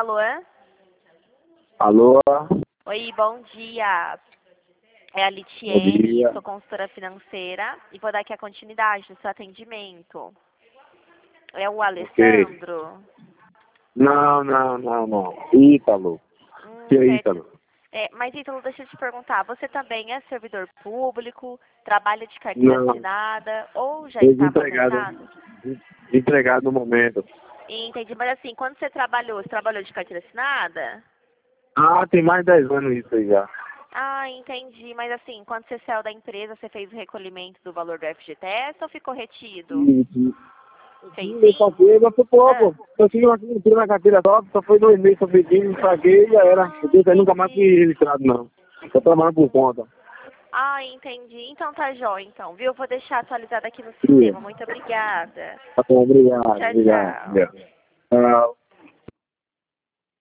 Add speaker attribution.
Speaker 1: Alô?
Speaker 2: Alô?
Speaker 1: Oi, bom dia. É a
Speaker 2: Bom
Speaker 1: Litiene,
Speaker 2: dia.
Speaker 1: sou consultora financeira e vou dar aqui a continuidade do seu atendimento. É o
Speaker 2: Ok.
Speaker 1: Alessandro?
Speaker 2: Não. Ítalo. Que é
Speaker 1: Certo.
Speaker 2: Ítalo?
Speaker 1: Mas, Ítalo, deixa eu te perguntar, você também é servidor público, trabalha de carteira
Speaker 2: Não.
Speaker 1: assinada ou já está
Speaker 2: Desempregado.
Speaker 1: aposentado?
Speaker 2: Desempregado no momento.
Speaker 1: Entendi, mas assim, quando você trabalhou de carteira assinada?
Speaker 2: Ah, tem mais de 10 anos isso aí já.
Speaker 1: Ah, entendi. Mas assim, quando você saiu da empresa, você fez o recolhimento do valor do FGTS ou ficou retido? Fez
Speaker 2: Eu
Speaker 1: sim?
Speaker 2: paguei, mas foi
Speaker 1: Ah,
Speaker 2: pouco. Eu tinha uma assinatura na carteira só foi 2 meses que eu pedi, paguei e já era. Eu nunca mais fui
Speaker 1: entendi.
Speaker 2: registrado, não. Eu trabalho por conta.
Speaker 1: Ah, entendi. Então tá jóia, então, viu? Eu vou deixar atualizado aqui no
Speaker 2: Sim.
Speaker 1: sistema. Muito obrigada.
Speaker 2: Tá bom, obrigado,
Speaker 1: Tchau,
Speaker 2: obrigado.
Speaker 1: tchau.
Speaker 2: Obrigado. Ah,